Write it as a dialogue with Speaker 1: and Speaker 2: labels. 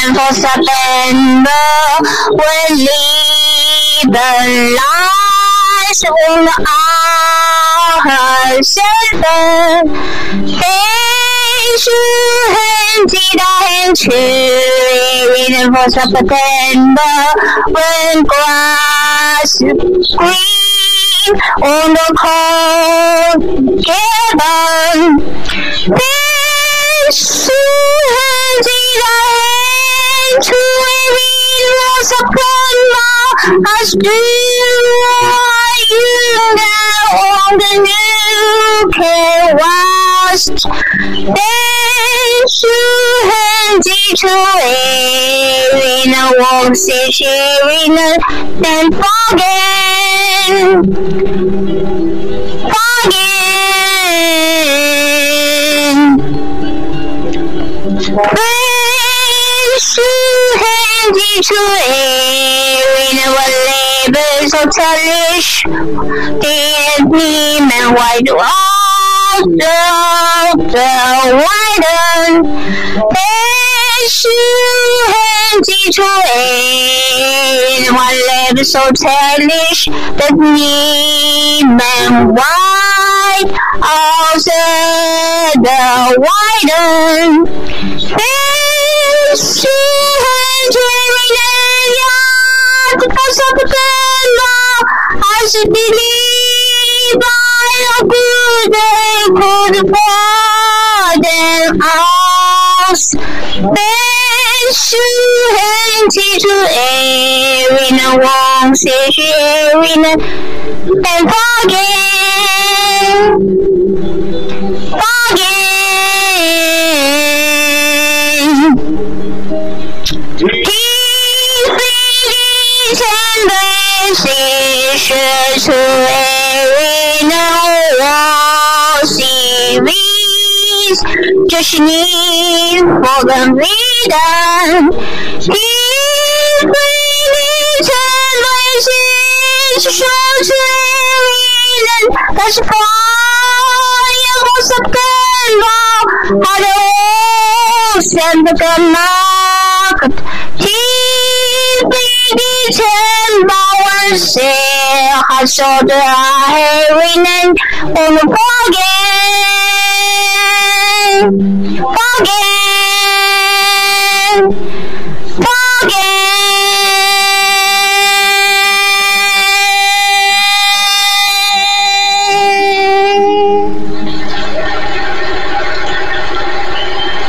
Speaker 1: for September will leave the lights on our silver. 是很期待很去 Waiting for September when grass green on the cold cabin. 是很期待很去 Waiting for September as do you now on the UK West. 是很基础 Arena 往事是 Arena then forget 是很基础 Arena what labels so childish did me man why do all the widen 是很基础 and one live so childish that me man white also the widen 是很追人呀 the first of the law I should believe by a good day could pardon us 是很基础 Arena 往事是 Arena and forget he feels and blesses to Arena 往事 这是你我的美感，你会你成为心是说出人，但是花也不是更高，它的无限的更高，你比你城堡万岁，还说的爱为能，我们forget